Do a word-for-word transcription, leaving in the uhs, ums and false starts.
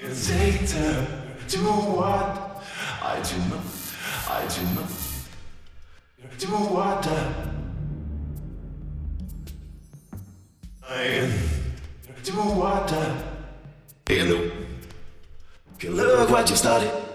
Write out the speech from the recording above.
Take time to what I do not, I do not do what I do what I you know. Look what you started.